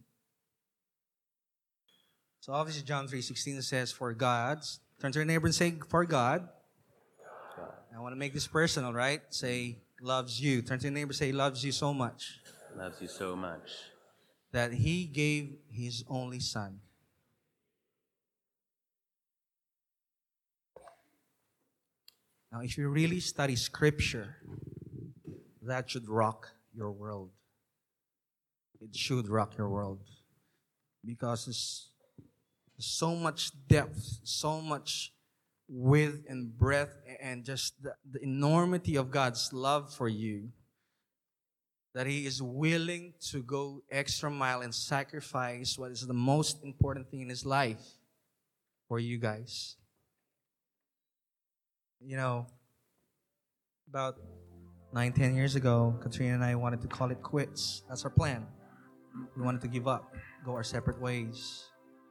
So obviously John 3:16 says, "For God's." Turn to your neighbor and say, "For God." I want to make this personal, right? Say, "Loves you." Turn to your neighbor and say, "Loves you so much Loves you so much. that He gave His only Son." Now, if you really study Scripture, that should rock your world. It should rock your world. Because there's so much depth, so much width and breadth, and just the enormity of God's love for you, that He is willing to go extra mile and sacrifice what is the most important thing in His life for you guys. You know, about 9-10 years ago, Katrina and I wanted to call it quits. That's our plan. We wanted to give up, go our separate ways.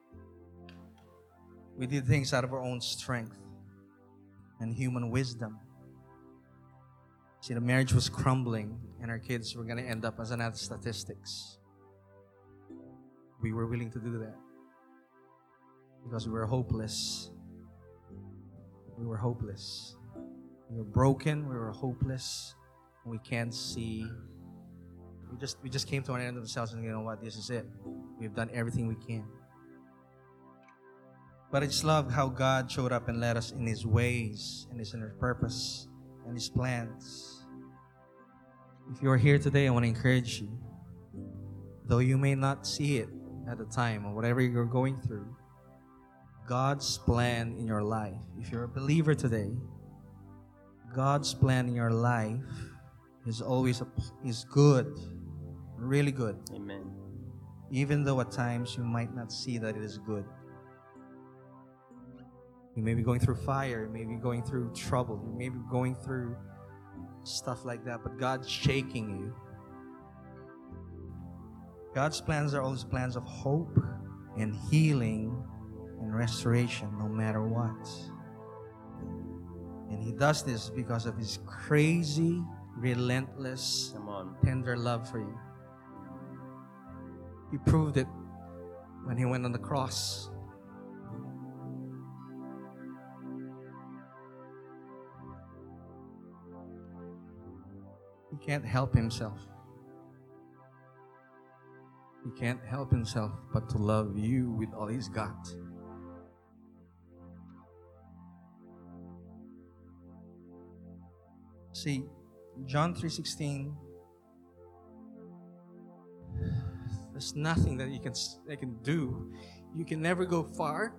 We did things out of our own strength and human wisdom. See, the marriage was crumbling and our kids were going to end up as another statistics. We were willing to do that because we were hopeless. We were hopeless. We were broken. We were hopeless. We can't see. We just came to an end of ourselves and you know what? This is it. We've done everything we can. But I just love how God showed up and led us in His ways and His inner purpose and His plans. If you're here today, I want to encourage you. Though you may not see it at the time or whatever you're going through, God's plan in your life, if you're a believer today, God's plan in your life is always is good, really good. Amen. Even though at times you might not see that it is good. You may be going through fire, you may be going through trouble, you may be going through stuff like that, but God's shaking you. God's plans are always plans of hope and healing and restoration, no matter what. And He does this because of His crazy, relentless, Come on. tender love for you. He proved it when He went on the cross. He can't help Himself. He can't help Himself but to love you with all He's got. See, John 3:16. There's nothing that they can do. You can never go far.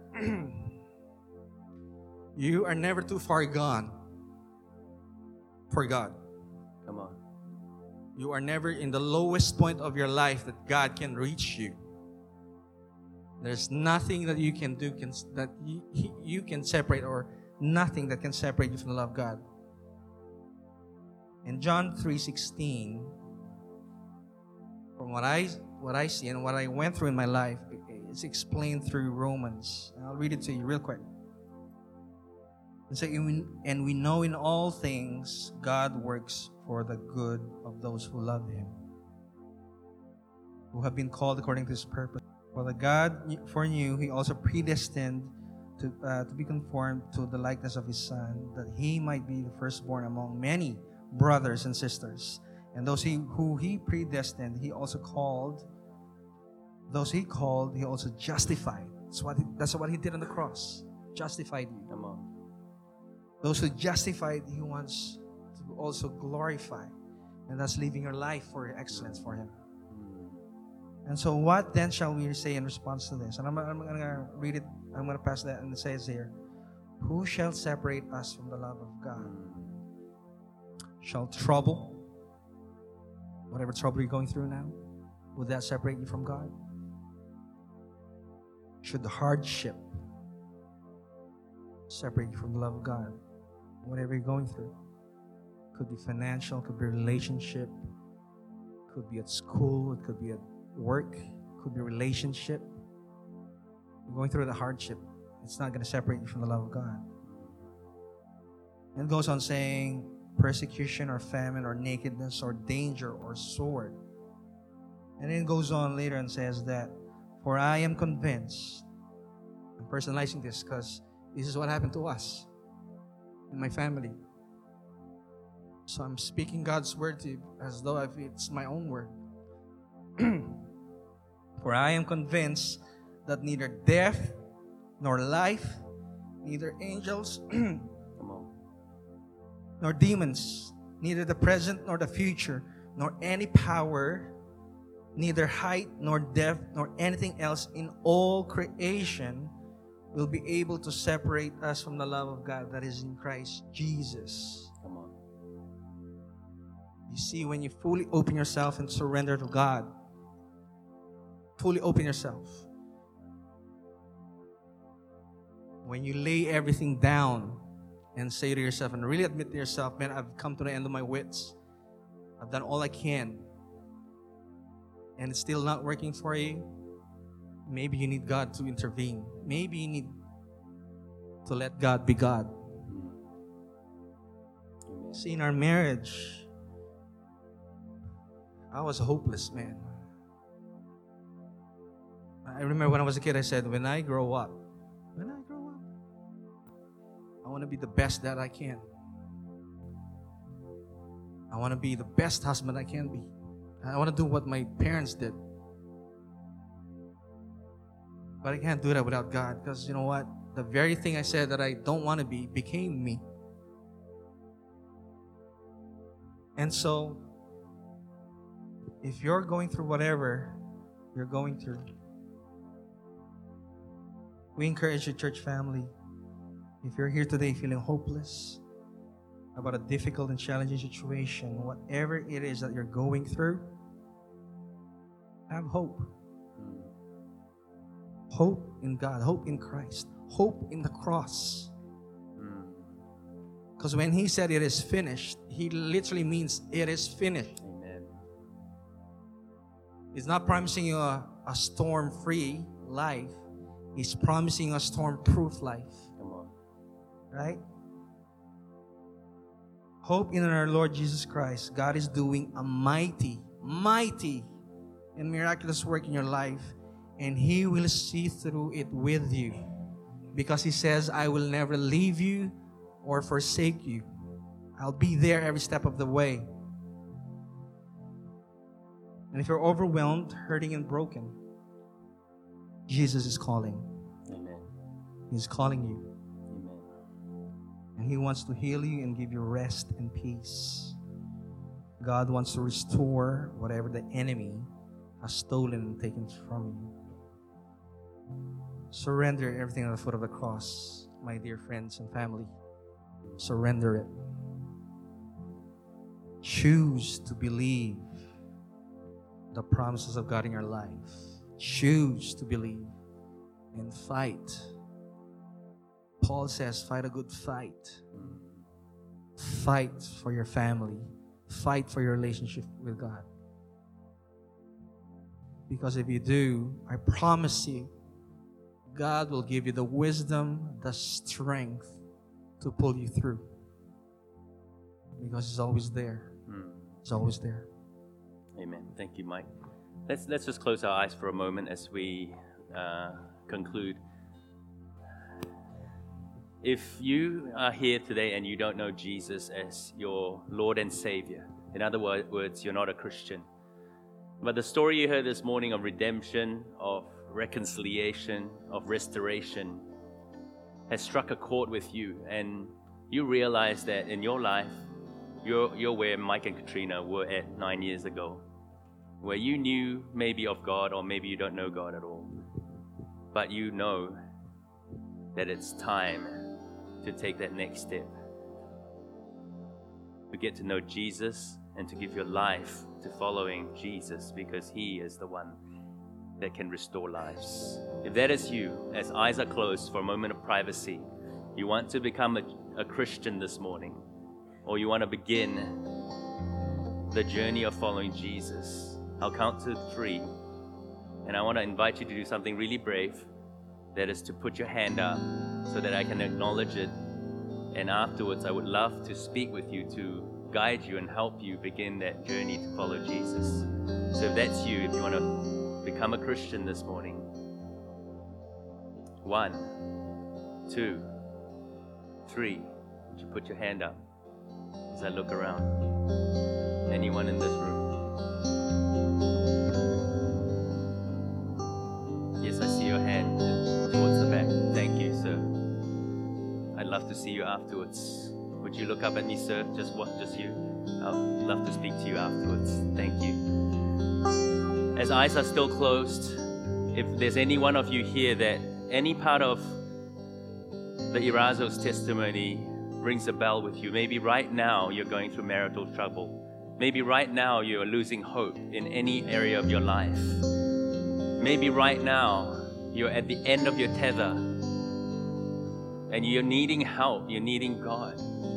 You are never too far gone for God. Come on. You are never in the lowest point of your life that God can reach you. There's nothing that you can do that you can separate, or nothing that can separate you from the love of God. In John 3:16, from what I see and what I went through in my life, it's explained through Romans. And I'll read it to you real quick. And say, and we know in all things God works for the good of those who love Him, who have been called according to His purpose. For the God foreknew, He also predestined to be conformed to the likeness of His Son, that He might be the firstborn among many brothers and sisters. And those who He predestined, He also called. Those He called, He also justified. That's what He did on the cross. Justified you. Come on. Those who justified, He wants to also glorify. And that's living your life for excellence for Him. And so what then shall we say in response to this? And I'm going to read it. I'm going to pass that, and it says here, who shall separate us from the love of God? Shall trouble, whatever trouble you're going through now, would that separate you from God? Should the hardship separate you from the love of God? Whatever you're going through. Could be financial, could be relationship, could be at school, it could be at work, could be relationship. You're going through the hardship. it's not going to separate you from the love of God. And it goes on saying, persecution or famine or nakedness or danger or sword. And then it goes on later and says that, for I am convinced, I'm personalizing this because this is what happened to us in my family. So I'm speaking God's word to you as though if it's my own word. For I am convinced that neither death nor life, neither angels nor demons, neither the present nor the future, nor any power, neither height nor depth nor anything else in all creation will be able to separate us from the love of God that is in Christ Jesus. Come on. You see, when you fully open yourself and surrender to God, fully open yourself. When you lay everything down and say to yourself and really admit to yourself, man, I've come to the end of my wits. I've done all I can. And it's still not working for you. Maybe you need God to intervene. Maybe you need to let God be God. See, in our marriage, I was hopeless, man. I remember when I was a kid, I said, when I grow up, I want to be the best that I can. I want to be the best husband I can be. I want to do what my parents did. But I can't do that without God, because you know what? The very thing I said that I don't want to be became me. And so, if you're going through whatever you're going through, we encourage you, church family, if you're here today feeling hopeless about a difficult and challenging situation, whatever it is that you're going through, have hope. Hope in God, hope in Christ, hope in the cross. Because when He said it is finished, He literally means it is finished. Amen. He's not promising you a storm-free life. He's promising you a storm-proof life. Come on. Right? Hope in our Lord Jesus Christ. God is doing a mighty and miraculous work in your life, and He will see through it with you, because He says, I will never leave you or forsake you. I'll be there every step of the way. And if you're overwhelmed, hurting, and broken, Jesus is calling. Amen. He's calling you. Amen. And He wants to heal you and give you rest and peace. God wants to restore whatever the enemy has stolen and taken from you. Surrender everything at the foot of the cross, my dear friends and family. Surrender it. Choose to believe the promises of God in your life. Choose to believe and fight. Paul says, fight a good fight. Fight for your family. Fight for your relationship with God. Because if you do, I promise you, God will give you the wisdom, the strength to pull you through. Because He's always there. He's always there. Amen. Thank you, Mike. Let's just close our eyes for a moment as we conclude. If you are here today and you don't know Jesus as your Lord and Savior, in other words, you're not a Christian, but the story you heard this morning of redemption, of reconciliation, of restoration has struck a chord with you, and you realize that in your life, you're where Mike and Katrina were at 9 years ago, where you knew maybe of God or maybe you don't know God at all, but you know that it's time to take that next step, to get to know Jesus and to give your life to following Jesus, because He is the one that can restore lives. If that is you, as eyes are closed for a moment of privacy, you want to become a Christian this morning, or you want to begin the journey of following Jesus, I'll count to 3, and I want to invite you to do something really brave. that is to put your hand up so that I can acknowledge it. And afterwards, I would love to speak with you to guide you and help you begin that journey to follow Jesus. So if that's you, if you want to become a Christian this morning, 1, 2, 3, would you put your hand up as I look around? Anyone in this room? Yes, I see your hand towards the back. Thank you, sir. I'd love to see you afterwards. Would you look up at me, sir? Just you? I'd love to speak to you afterwards. Thank you. As eyes are still closed, if there's any one of you here that any part of the Erazo's testimony rings a bell with you, maybe right now you're going through marital trouble. Maybe right now you're losing hope in any area of your life. Maybe right now you're at the end of your tether and you're needing help, you're needing God.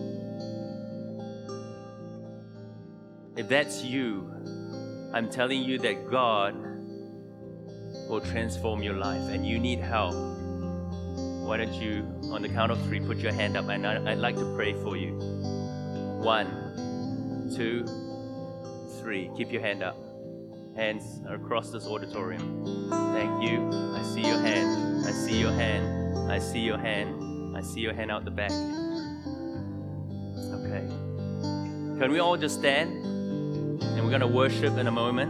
If that's you, I'm telling you that God will transform your life and you need help. Why don't you, on the count of 3, put your hand up and I'd like to pray for you. 1, 2, 3. Keep your hand up. Hands across this auditorium. Thank you. I see your hand. I see your hand. I see your hand. I see your hand out the back. Okay. Can we all just stand? And we're going to worship in a moment.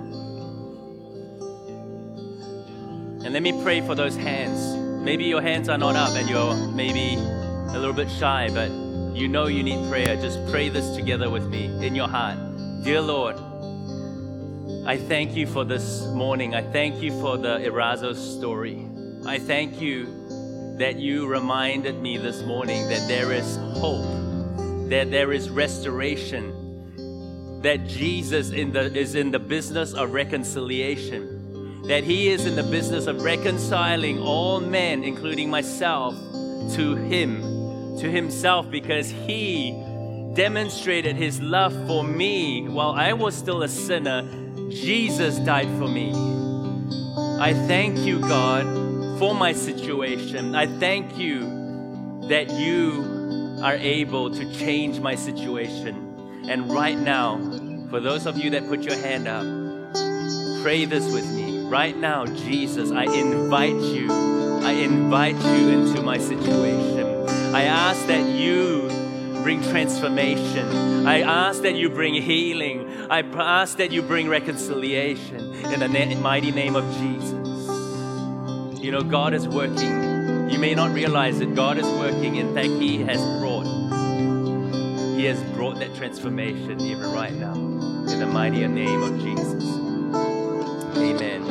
And let me pray for those hands. Maybe your hands are not up and you're maybe a little bit shy, but you know you need prayer. Just pray this together with me in your heart. Dear Lord, I thank you for this morning. I thank you for the Erazo story. I thank you that you reminded me this morning that there is hope, that there is restoration, that Jesus is in the business of reconciliation, that He is in the business of reconciling all men, including myself, to Himself, because He demonstrated His love for me while I was still a sinner. Jesus died for me. I thank you, God, for my situation. I thank you that you are able to change my situation. And right now, for those of you that put your hand up, pray this with me. Right now, Jesus, I invite you into my situation. I ask that you bring transformation. I ask that you bring healing. I ask that you bring reconciliation in the mighty name of Jesus. You know, God is working. You may not realize it. God is working. In fact, He has brought that transformation even right now in the mighty name of Jesus. Amen.